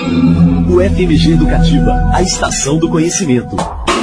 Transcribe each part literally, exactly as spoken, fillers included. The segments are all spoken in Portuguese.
O F M G Educativa, a estação do conhecimento.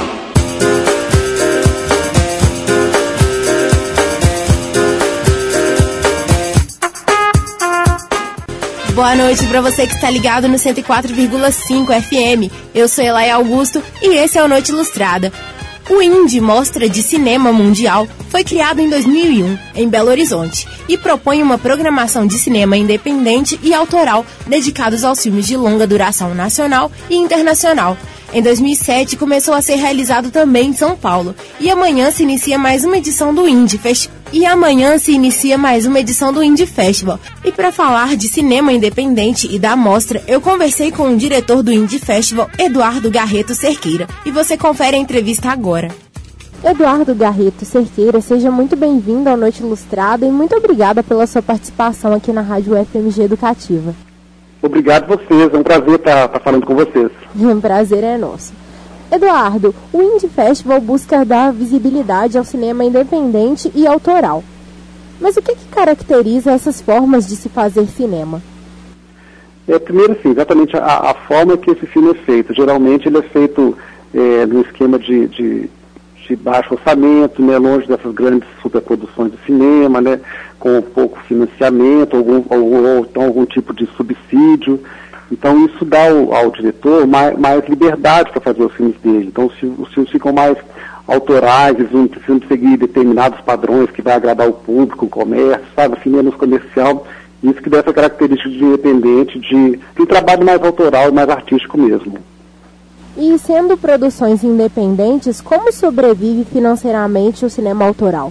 Boa noite para você que está ligado no cento e quatro vírgula cinco F M. Eu sou Elaine Augusto e esse é o Noite Ilustrada. O Indie Mostra de Cinema Mundial foi criado em dois mil e um, em Belo Horizonte, e propõe uma programação de cinema independente e autoral dedicados aos filmes de longa duração nacional e internacional. Em dois mil e sete, começou a ser realizado também em São Paulo, e amanhã se inicia mais uma edição do Indie Festival. E amanhã se inicia mais uma edição do Indie Festival. E para falar de cinema independente e da mostra, eu conversei com o diretor do Indie Festival, Eduardo Garreto Cerqueira. E você confere a entrevista agora. Eduardo Garreto Cerqueira, seja muito bem-vindo ao Noite Ilustrada e muito obrigada pela sua participação aqui na Rádio F M G Educativa. Obrigado a vocês, é um prazer estar, estar falando com vocês. Um prazer é nosso. Eduardo, o Indie Festival busca dar visibilidade ao cinema independente e autoral. Mas o que, que caracteriza essas formas de se fazer cinema? É, primeiro, sim, exatamente a, a forma que esse filme é feito. Geralmente ele é feito é, no esquema de, de, de baixo orçamento, né, longe dessas grandes superproduções de cinema, né, com pouco financiamento, algum, ou, ou então algum tipo de subsídio. Então isso dá ao, ao diretor mais, mais liberdade para fazer os filmes dele. Então os, os filmes ficam mais autorais, eles não precisam seguir determinados padrões que vai agradar o público, o comércio, sabe, assim, menos comercial. Isso que dá essa característica de independente, de, de um trabalho mais autoral e mais artístico mesmo. E sendo produções independentes, como sobrevive financeiramente o cinema autoral?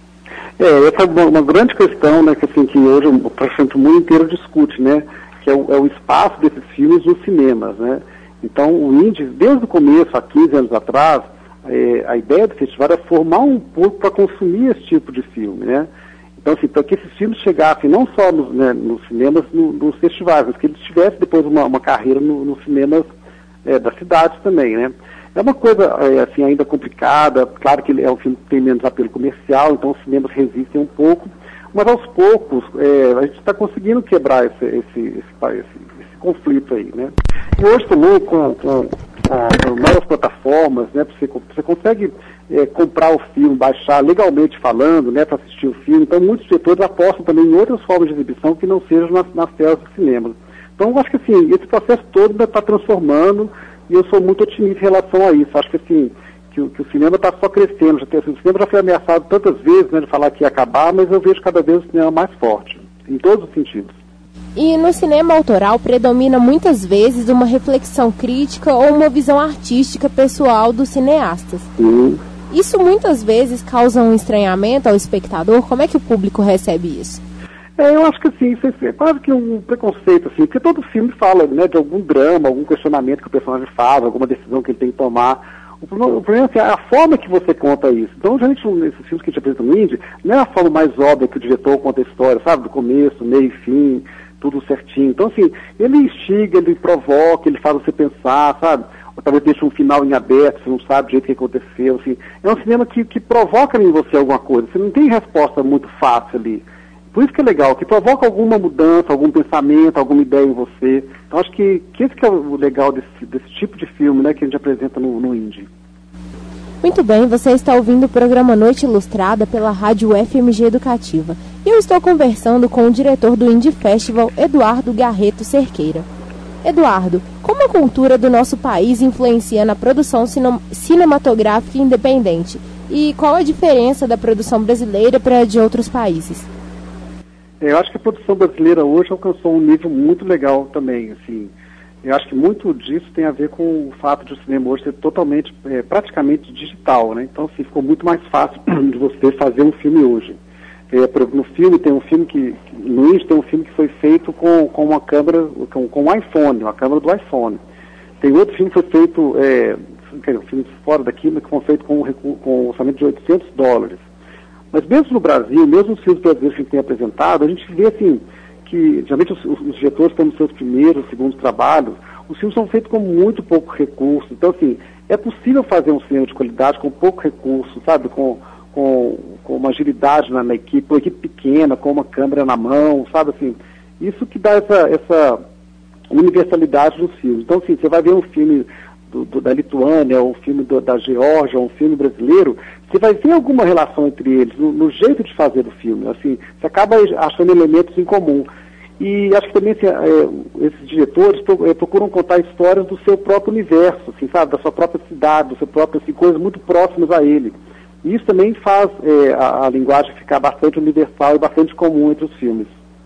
É, essa é uma, uma grande questão, né, que, assim, que hoje o praticamente o mundo inteiro discute, né? Que é o, é o espaço desses filmes nos cinemas, né? Então, o Indie, desde o começo, há quinze anos atrás, é, a ideia do festival era formar um público para consumir esse tipo de filme, né? Então, assim, para que esses filmes chegassem não só nos, né, nos cinemas, no, nos festivais, mas que eles tivessem depois uma, uma carreira no, nos cinemas é, das cidades também, né? É uma coisa, é, assim, ainda complicada. Claro que ele é um filme que tem menos apelo comercial, então os cinemas resistem um pouco. Mas aos poucos, é, a gente está conseguindo quebrar esse, esse, esse, esse, esse conflito aí, né? E hoje também, com, com, com novas plataformas, né, você, você consegue é, comprar o filme, baixar legalmente falando, né, para assistir o filme. Então, muitos diretores apostam também em outras formas de exibição que não sejam nas, nas telas do cinema. Então, eu acho que, assim, esse processo todo ainda está transformando e eu sou muito otimista em relação a isso. Acho que, assim, Que o, que o cinema está só crescendo. Já tem, assim, o cinema já foi ameaçado tantas vezes, né, de falar que ia acabar, mas eu vejo cada vez o cinema mais forte, em todos os sentidos. E no cinema autoral predomina muitas vezes uma reflexão crítica ou uma visão artística pessoal dos cineastas. Sim. Isso muitas vezes causa um estranhamento ao espectador. Como é que o público recebe isso? É, eu acho que assim, isso é quase que um preconceito, assim, porque todo filme fala, né, de algum drama, algum questionamento que o personagem faz, alguma decisão que ele tem que tomar. O problema, o problema é a forma que você conta isso. Então, geralmente, nesses filmes que a gente apresenta no Indie, não é a forma mais óbvia que o diretor conta a história, sabe? Do começo, meio e fim, tudo certinho. Então, assim, ele instiga, ele provoca, ele faz você pensar, sabe? Ou talvez deixa um final em aberto, você não sabe o jeito que aconteceu, assim. É um cinema que, que provoca em você alguma coisa. Você não tem resposta muito fácil ali. Por isso que é legal, que provoca alguma mudança, algum pensamento, alguma ideia em você. Então acho que, que esse que é o legal desse, desse tipo de filme, né, que a gente apresenta no, no Indie. Muito bem, você está ouvindo o programa Noite Ilustrada pela Rádio F M G Educativa. E eu estou conversando com o diretor do Indie Festival, Eduardo Garreto Cerqueira. Eduardo, como a cultura do nosso país influencia na produção cine- cinematográfica independente? E qual a diferença da produção brasileira para a de outros países? Eu acho que a produção brasileira hoje alcançou um nível muito legal também, assim. Eu acho que muito disso tem a ver com o fato de o cinema hoje ser totalmente, é, praticamente digital, né? Então, assim, ficou muito mais fácil de você fazer um filme hoje. É, no filme, tem um filme que, no Indie tem um filme que foi feito com, com uma câmera, com, com um iPhone, uma câmera do iPhone. Tem outro filme que foi feito, é, um filme fora daqui, mas que foi feito com um, com um orçamento de oitocentos dólares. Mas mesmo no Brasil, mesmo os filmes brasileiros que a gente tem apresentado, a gente vê assim, que geralmente os, os diretores estão nos seus primeiros, segundos trabalhos, os filmes são feitos com muito pouco recurso. Então, assim, é possível fazer um cinema de qualidade com pouco recurso, sabe? Com, com, com uma agilidade na, na equipe, uma equipe pequena, com uma câmera na mão, sabe? Assim, isso que dá essa, essa, uma universalidade dos filmes. Então, assim, você vai ver um filme do, do, da Lituânia, um filme do, da Geórgia, um filme brasileiro, você vai ver alguma relação entre eles, no, no jeito de fazer do filme. Assim, você acaba achando elementos em comum. E acho que também assim, é, esses diretores procuram contar histórias do seu próprio universo, assim, sabe, da sua própria cidade, do seu próprio, assim, coisas muito próximas a ele. E isso também faz é, a, a linguagem ficar bastante universal e bastante comum entre os filmes.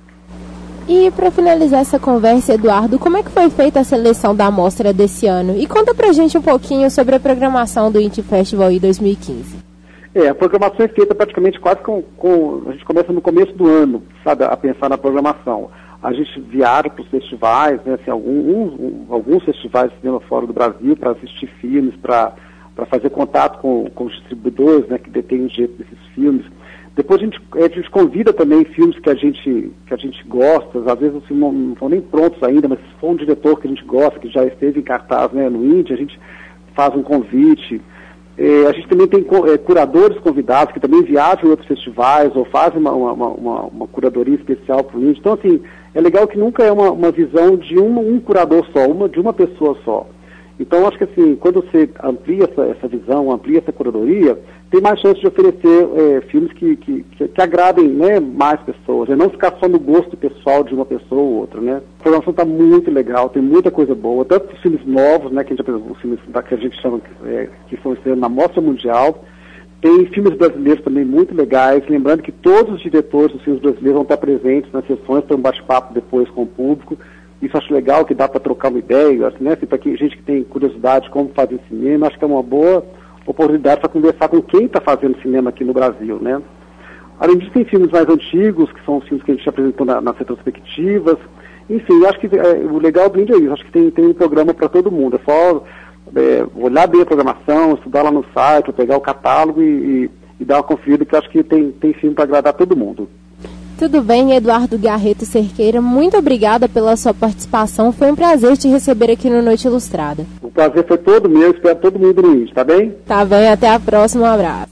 E para finalizar essa conversa, Eduardo, como é que foi feita a seleção da amostra desse ano? E conta pra gente um pouquinho sobre a programação do Indie Festival em dois mil e quinze. É, a programação é feita praticamente quase com, com... A gente começa no começo do ano, sabe, a pensar na programação. A gente viaja para os festivais, né, assim, alguns, um, alguns festivais de cinema fora do Brasil para assistir filmes, para fazer contato com, com os distribuidores, né, que detêm os direitos desses filmes. Depois a gente, a gente convida também filmes que a gente, que a gente gosta, às vezes os filmes não, não estão nem prontos ainda, mas se for um diretor que a gente gosta, que já esteve em cartaz, né, no Indie, a gente faz um convite. É, a gente também tem é, curadores convidados que também viajam em outros festivais ou fazem uma, uma, uma, uma curadoria especial para o Indie. Então, assim, é legal que nunca é uma, uma visão de um, um curador só, uma, de uma pessoa só. Então, acho que assim, quando você amplia essa, essa visão, amplia essa curadoria, tem mais chance de oferecer é, filmes que, que, que, que agradem, né, mais pessoas, e não ficar só no gosto pessoal de uma pessoa ou outra, né. A programação está muito legal, tem muita coisa boa, tanto os filmes novos, né, que a gente apresentou, os filmes da, que a gente chama, é, que são estreados na Mostra Mundial, tem filmes brasileiros também muito legais, lembrando que todos os diretores dos filmes brasileiros vão estar presentes nas sessões para um bate-papo depois com o público. Isso acho legal, que dá para trocar uma ideia, assim, né? Assim, para gente que tem curiosidade de como fazer cinema, acho que é uma boa oportunidade para conversar com quem está fazendo cinema aqui no Brasil, né? Além disso, tem filmes mais antigos, que são os filmes que a gente apresentou na, nas retrospectivas. Enfim, acho que é, o legal do Indie é isso, acho que tem, tem um programa para todo mundo. É só é, olhar bem a programação, estudar lá no site, pegar o catálogo e, e, e dar uma conferida, que acho que tem, tem filme para agradar todo mundo. Tudo bem, Eduardo Garreto Cerqueira, muito obrigada pela sua participação, foi um prazer te receber aqui no Noite Ilustrada. O prazer foi todo meu, espero todo mundo no Indie, tá bem? Tá bem, até a próxima, um abraço.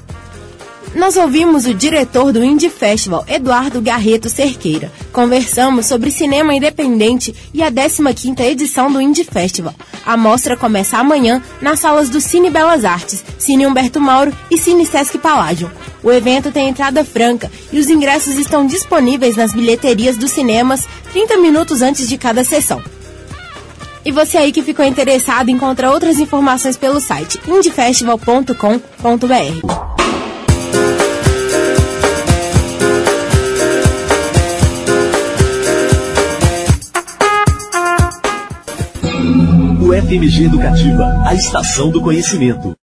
Nós ouvimos o diretor do Indie Festival, Eduardo Garreto Cerqueira. Conversamos sobre cinema independente e a décima quinta edição do Indie Festival. A mostra começa amanhã nas salas do Cine Belas Artes, Cine Humberto Mauro e Cine Sesc Palladium. O evento tem entrada franca e os ingressos estão disponíveis nas bilheterias dos cinemas trinta minutos antes de cada sessão. E você aí que ficou interessado encontra outras informações pelo site indie festival ponto com ponto b r. O F M G Educativa, a estação do conhecimento.